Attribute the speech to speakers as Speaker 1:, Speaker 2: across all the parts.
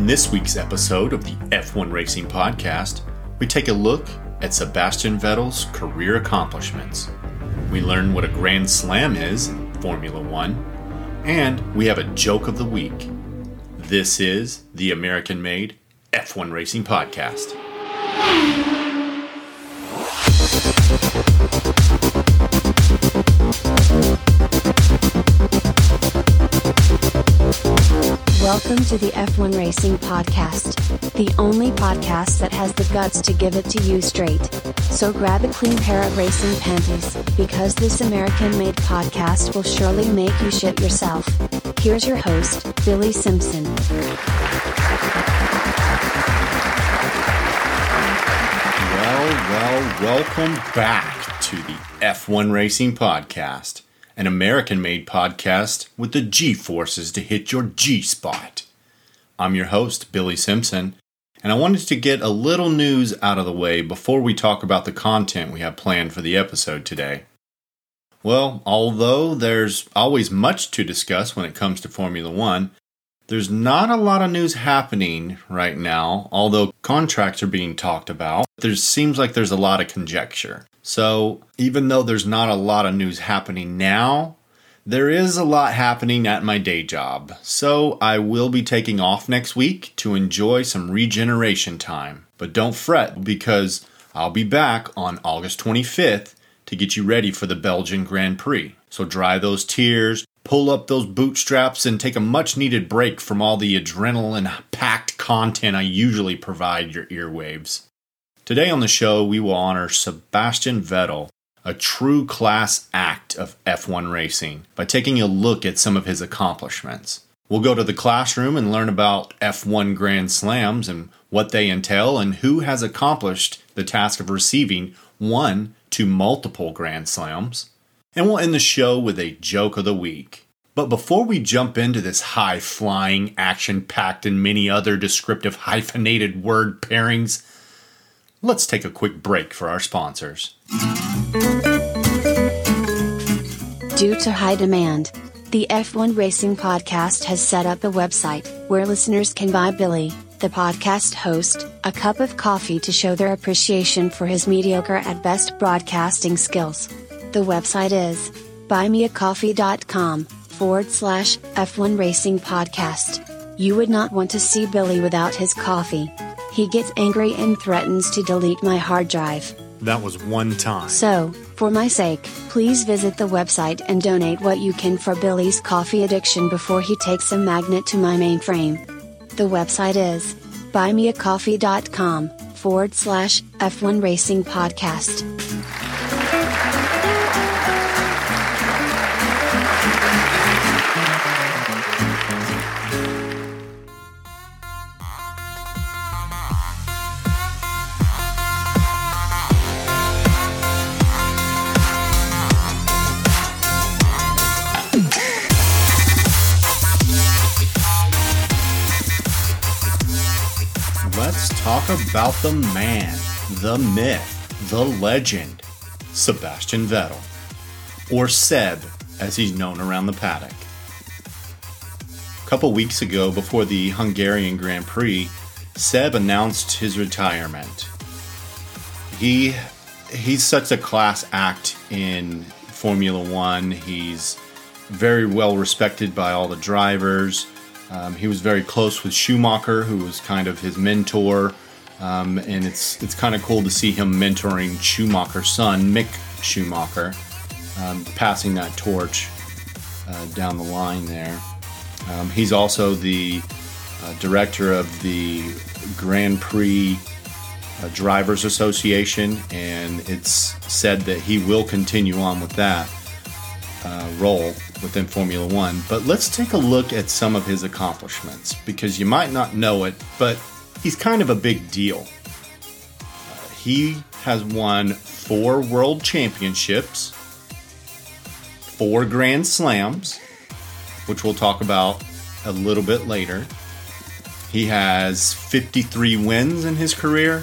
Speaker 1: On this week's episode of the F1 Racing Podcast, we take a look at Sebastian Vettel's career accomplishments. We learn what a Grand Slam is in Formula One, and we have a joke of the week. This is the American-made F1 Racing Podcast.
Speaker 2: Welcome to the F1 Racing Podcast, the only podcast that has the guts to give it to you straight. So grab a clean pair of racing panties, because this American-made podcast will surely make you shit yourself. Here's your host, Billy Simpson.
Speaker 1: Welcome back to the F1 Racing Podcast. An American-made podcast with the G-forces to hit your G-spot. I'm your host, Billy Simpson, and I wanted to get a little news out of the way before we talk about the content we have planned for the episode today. Well, although there's always much to discuss when it comes to Formula One, there's not a lot of news happening right now, although contracts are being talked about. There seems like there's a lot of conjecture. So, even though there's not a lot of news happening now, there is a lot happening at my day job. So, I will be taking off next week to enjoy some regeneration time. But don't fret, because I'll be back on August 25th to get you ready for the Belgian Grand Prix. So, dry those tears, pull up those bootstraps, and take a much-needed break from all the adrenaline-packed content I usually provide your earwaves. Today on the show, we will honor Sebastian Vettel, a true class act of F1 racing, by taking a look at some of his accomplishments. We'll go to the classroom and learn about F1 Grand Slams and what they entail and who has accomplished the task of receiving one to multiple Grand Slams. And we'll end the show with a joke of the week. But before we jump into this high-flying, action-packed, and many other descriptive hyphenated word pairings, let's take a quick break for our sponsors.
Speaker 2: Due to high demand, the F1 Racing Podcast has set up a website where listeners can buy Billy, the podcast host, a cup of coffee to show their appreciation for his mediocre at best broadcasting skills. The website is buymeacoffee.com/F1 Racing Podcast. You would not want to see Billy without his coffee. He gets angry and threatens to delete my hard drive.
Speaker 1: That was one time.
Speaker 2: So, for my sake, please visit the website and donate what you can for Billy's coffee addiction before he takes a magnet to my mainframe. The website is buymeacoffee.com/F1 Racing Podcast.
Speaker 1: Let's talk about the man, the myth, the legend, Sebastian Vettel, or Seb, as he's known around the paddock. A couple weeks ago, before the Hungarian Grand Prix, Seb announced his retirement. He's such a class act in Formula One. He's very well respected by all the drivers. He was very close with Schumacher, who was kind of his mentor, and it's kind of cool to see him mentoring Schumacher's son, Mick Schumacher, passing that torch down the line there. He's also the director of the Grand Prix Drivers Association, and it's said that he will continue on with that role within Formula One. But let's take a look at some of his accomplishments, because you might not know it, but he's kind of a big deal. He has won 4 world championships, 4 Grand Slams, which we'll talk about a little bit later. He has 53 wins in his career,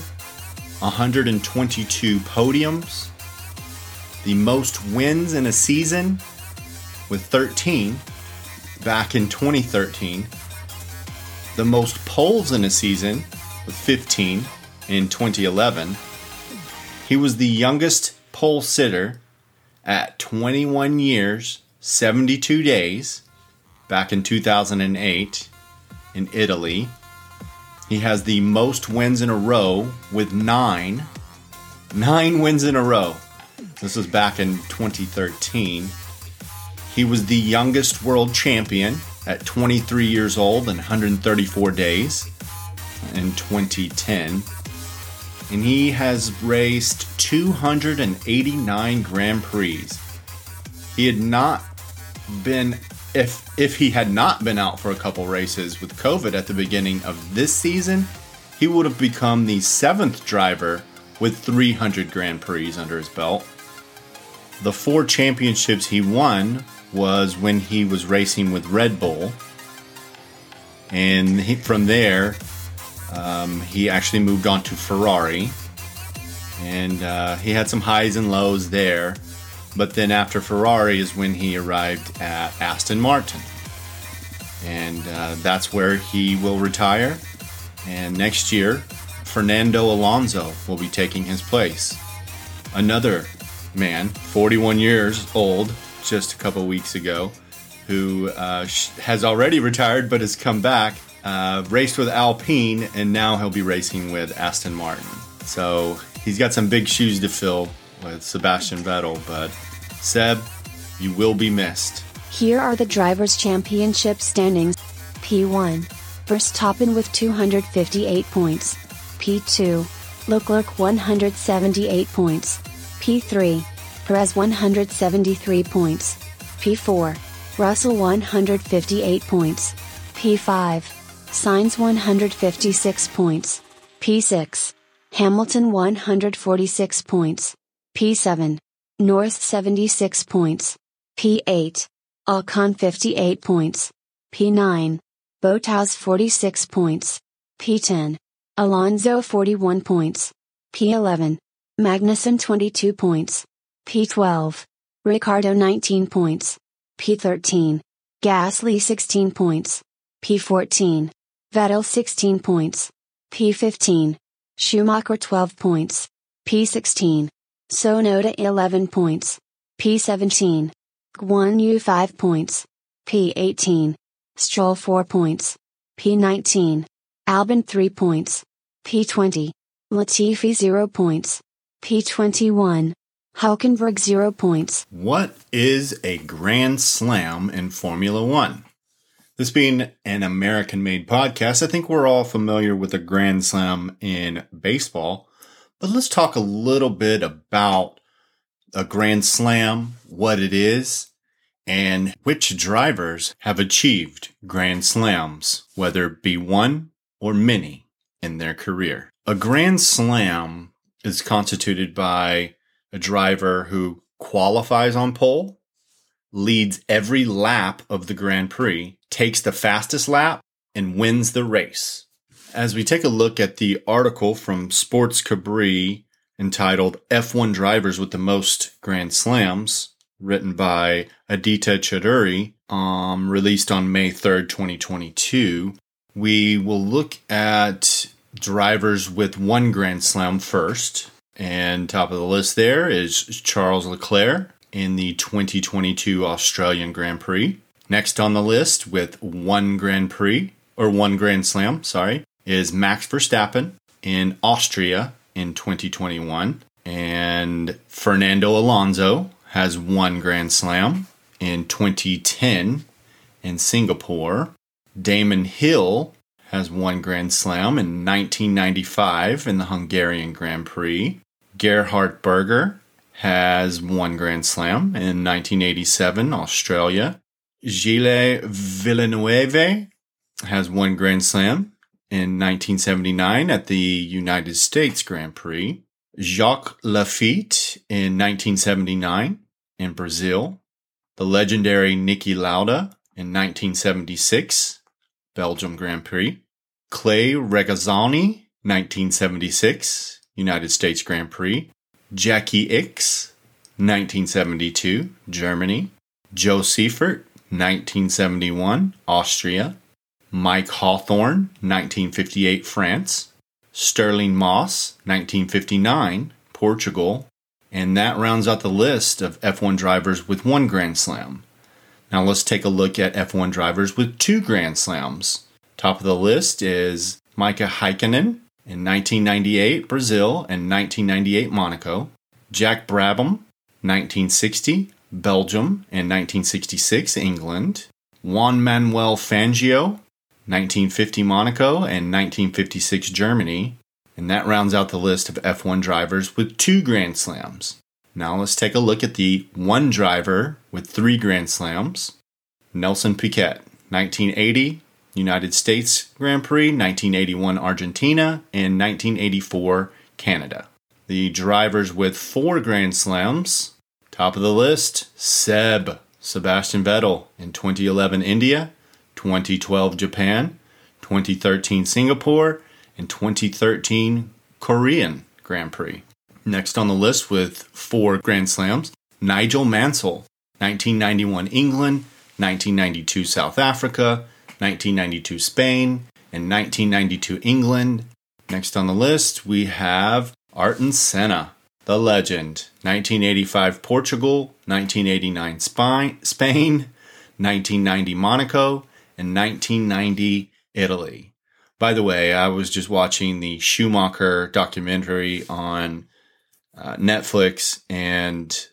Speaker 1: 122 podiums, the most wins in a season with 13 back in 2013. the most poles in a season with 15 in 2011. He was the youngest pole sitter at 21 years, 72 days back in 2008 in Italy. He has the most wins in a row with 9 wins in a row. This was back in 2013. He was the youngest world champion at 23 years old and 134 days in 2010. And he has raced 289 Grand Prix. He had not been, if he had not been out for a couple races with COVID at the beginning of this season, he would have become the 7th driver with 300 Grand Prix under his belt. The 4 championships he won was when he was racing with Red Bull. And from there, he actually moved on to Ferrari. And he had some highs and lows there. But then after Ferrari is when he arrived at Aston Martin. And that's where he will retire. And next year, Fernando Alonso will be taking his place. Another man, 41 years old, just a couple weeks ago, who has already retired but has come back, raced with Alpine, and now he'll be racing with Aston Martin. So he's got some big shoes to fill with Sebastian Vettel, but Seb, you will be missed.
Speaker 2: Here are the Drivers' Championship standings. P1, Verstappen with 258 points. P2, Leclerc 178 points. P3, Perez 173 points. P4, Russell 158 points. P5, Sainz 156 points. P6, Hamilton 146 points. P7, Norris 76 points. P8, Ocon 58 points. P9, Bottas 46 points. P10, Alonso 41 points. P11, Magnussen 22 points. P12, Ricciardo 19 points. P13, Gasly 16 points. P14, Vettel 16 points. P15, Schumacher 12 points. P16, Tsunoda 11 points. P17, Guan Yu 5 points. P18, Stroll 4 points. P19, Albon 3 points. P20, Latifi 0 points. P21, Hülkenberg 0 points.
Speaker 1: What is a Grand Slam in Formula One? This being an American-made podcast, I think we're all familiar with a Grand Slam in baseball. But let's talk a little bit about a Grand Slam, what it is, and which drivers have achieved Grand Slams, whether it be one or many in their career. A Grand Slam is constituted by a driver who qualifies on pole, leads every lap of the Grand Prix, takes the fastest lap, and wins the race. As we take a look at the article from Sports Cabri entitled F1 Drivers with the Most Grand Slams, written by Aditya Chaudhuri, released on May 3rd, 2022, we will look at drivers with 1 Grand Slam first. And top of the list there is Charles Leclerc in the 2022 Australian Grand Prix. Next on the list with 1 Grand Slam, is Max Verstappen in Austria in 2021. And Fernando Alonso has 1 Grand Slam in 2010 in Singapore. Damon Hill has 1 Grand Slam in 1995 in the Hungarian Grand Prix. Gerhard Berger has 1 Grand Slam in 1987, Australia. Gilles Villeneuve has 1 Grand Slam in 1979 at the United States Grand Prix. Jacques Laffite in 1979 in Brazil. The legendary Niki Lauda in 1976, Belgium Grand Prix. Clay Regazzoni, 1976, United States Grand Prix. Jackie Ickx, 1972, Germany. Joe Seifert, 1971, Austria. Mike Hawthorne, 1958, France. Stirling Moss, 1959, Portugal. And that rounds out the list of F1 drivers with 1 Grand Slam. Now let's take a look at F1 drivers with 2 Grand Slams. Top of the list is Mika Häkkinen in 1998, Brazil, and 1998, Monaco. Jack Brabham, 1960, Belgium, and 1966, England. Juan Manuel Fangio, 1950, Monaco, and 1956, Germany. And that rounds out the list of F1 drivers with 2 Grand Slams. Now let's take a look at the 1 driver with 3 Grand Slams. Nelson Piquet, 1980, United States Grand Prix, 1981 Argentina, and 1984 Canada. The drivers with 4 Grand Slams, top of the list, Sebastian Vettel in 2011 India, 2012 Japan, 2013 Singapore, and 2013 Korean Grand Prix. Next on the list with 4 Grand Slams, Nigel Mansell, 1991 England, 1992 South Africa, 1992 Spain, and 1992 England. Next on the list, we have Ayrton Senna, the legend. 1985 Portugal, 1989 Spain, 1990 Monaco, and 1990 Italy. By the way, I was just watching the Schumacher documentary on Netflix, and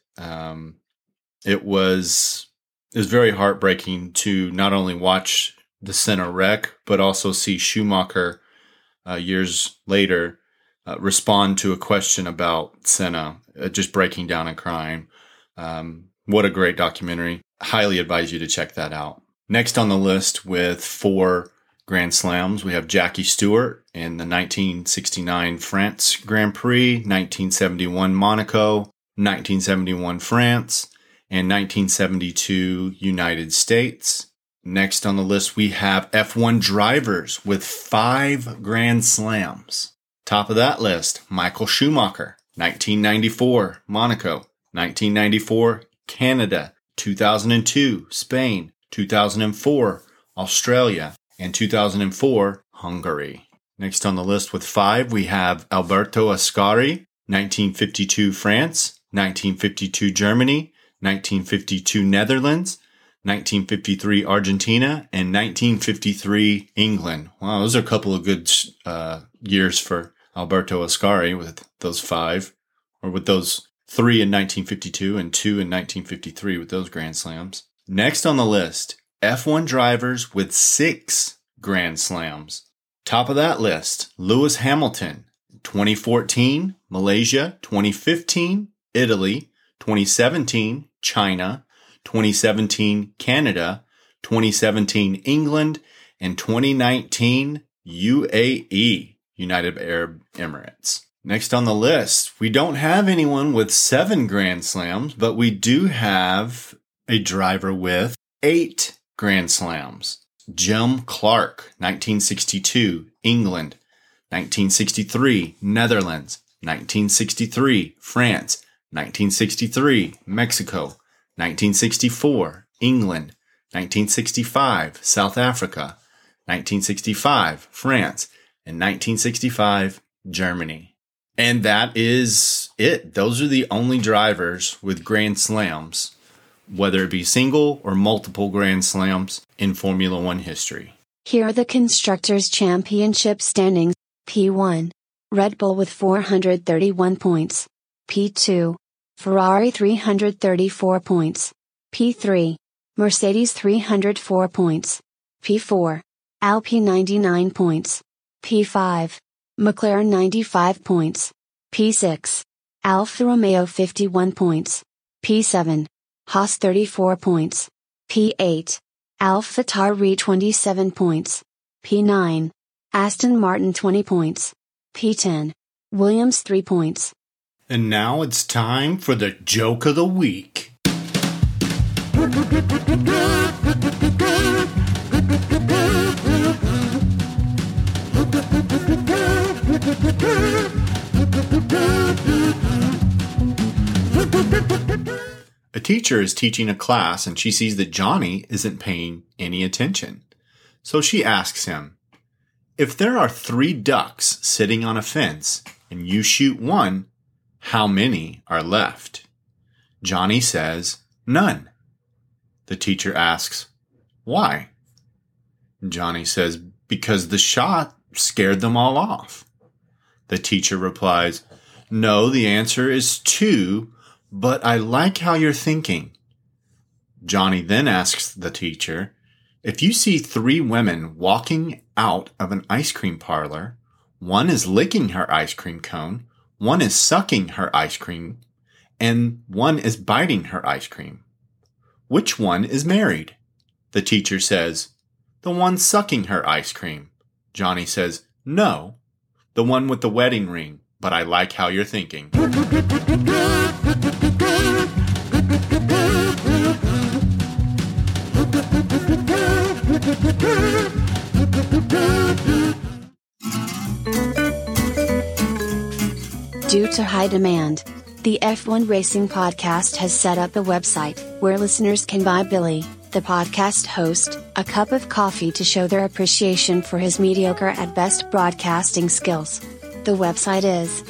Speaker 1: it was very heartbreaking to not only watch the Senna wreck, but also see Schumacher years later respond to a question about Senna, just breaking down and crying. What a great documentary. Highly advise you to check that out. Next on the list with 4 Grand Slams, we have Jackie Stewart in the 1969 France Grand Prix, 1971 Monaco, 1971 France, and 1972 United States. Next on the list, we have F1 drivers with 5 Grand Slams. Top of that list, Michael Schumacher, 1994 Monaco, 1994 Canada, 2002 Spain, 2004 Australia, and 2004 Hungary. Next on the list with 5, we have Alberto Ascari, 1952 France, 1952 Germany, 1952 Netherlands, 1953 Argentina, and 1953 England. Wow, those are a couple of good years for Alberto Ascari with those 5, or with those 3 in 1952 and 2 in 1953 with those Grand Slams. Next on the list, F1 drivers with 6 Grand Slams. Top of that list, Lewis Hamilton, 2014 Malaysia, 2015 Italy, 2017 China, 2017 Canada, 2017 England, and 2019 UAE, United Arab Emirates. Next on the list, we don't have anyone with 7 Grand Slams, but we do have a driver with 8 Grand Slams. Jim Clark, 1962, England, 1963, Netherlands, 1963, France, 1963, Mexico, 1964, England, 1965, South Africa, 1965, France, and 1965, Germany. And that is it. Those are the only drivers with Grand Slams, whether it be single or multiple Grand Slams in Formula One history.
Speaker 2: Here are the Constructors' Championship standings. P1. Red Bull with 431 points. P2. Ferrari 334 points. P3. Mercedes 304 points. P4. Alpine 99 points. P5. McLaren 95 points. P6. Alfa Romeo 51 points. P7. Haas 34 points. P8. AlphaTauri 27 points. P9. Aston Martin 20 points. P10. Williams 3 points.
Speaker 1: And now it's time for the Joke of the Week. A teacher is teaching a class and she sees that Johnny isn't paying any attention. So she asks him, if there are 3 ducks sitting on a fence and you shoot one, how many are left? Johnny says, none. The teacher asks, why? Johnny says, because the shot scared them all off. The teacher replies, no, the answer is 2, but I like how you're thinking. Johnny then asks the teacher, if you see 3 women walking out of an ice cream parlor, one is licking her ice cream cone, one is sucking her ice cream, and one is biting her ice cream, which one is married? The teacher says, the one sucking her ice cream. Johnny says, no, the one with the wedding ring, but I like how you're thinking.
Speaker 2: Due to high demand, the F1 Racing Podcast has set up a website where listeners can buy Billy, the podcast host, a cup of coffee to show their appreciation for his mediocre at best broadcasting skills. The website is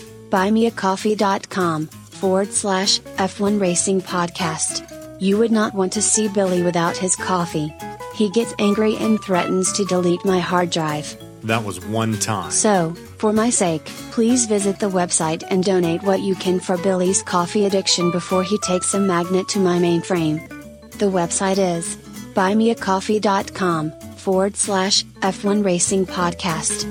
Speaker 2: buymeacoffee.com/F1 Racing Podcast. You would not want to see Billy without his coffee. He gets angry and threatens to delete my hard drive.
Speaker 1: That was one time.
Speaker 2: So, for my sake, please visit the website and donate what you can for Billy's coffee addiction before he takes a magnet to my mainframe. The website is buymeacoffee.com/F1 Racing Podcast.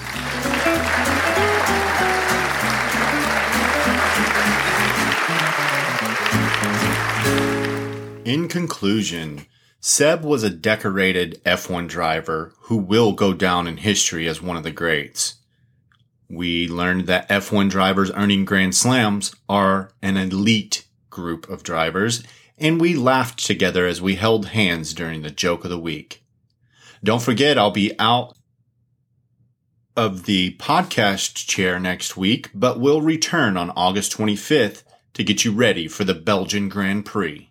Speaker 1: In conclusion, Seb was a decorated F1 driver who will go down in history as one of the greats. We learned that F1 drivers earning Grand Slams are an elite group of drivers, and we laughed together as we held hands during the joke of the week. Don't forget, I'll be out of the podcast chair next week, but will return on August 25th to get you ready for the Belgian Grand Prix.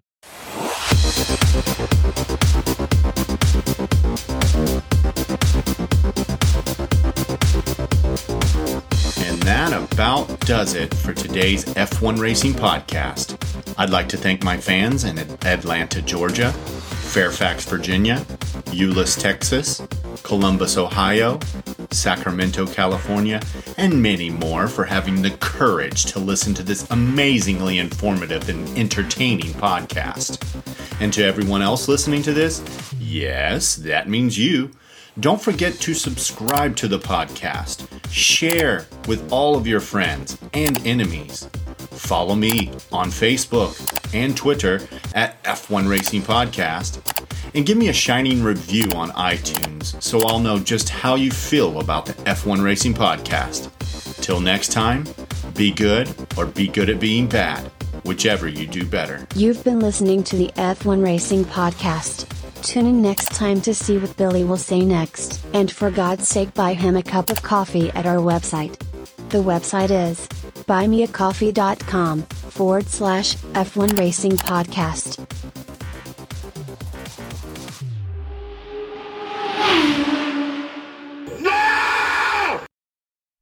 Speaker 1: And that about does it for today's F1 Racing Podcast. I'd like to thank my fans in Atlanta, Georgia, Fairfax, Virginia, Euless, Texas, Columbus, Ohio, Sacramento, California, and many more for having the courage to listen to this amazingly informative and entertaining podcast. And to everyone else listening to this, yes, that means you. Don't forget to subscribe to the podcast, share with all of your friends and enemies. Follow me on Facebook and Twitter at F1 Racing Podcast, and give me a shining review on iTunes so I'll know just how you feel about the F1 Racing Podcast. Till next time, be good or be good at being bad, whichever you do better.
Speaker 2: You've been listening to the F1 Racing Podcast. Tune in next time to see what Billy will say next, and for God's sake buy him a cup of coffee at our website. The website is buymeacoffee.com/F1 Racing Podcast.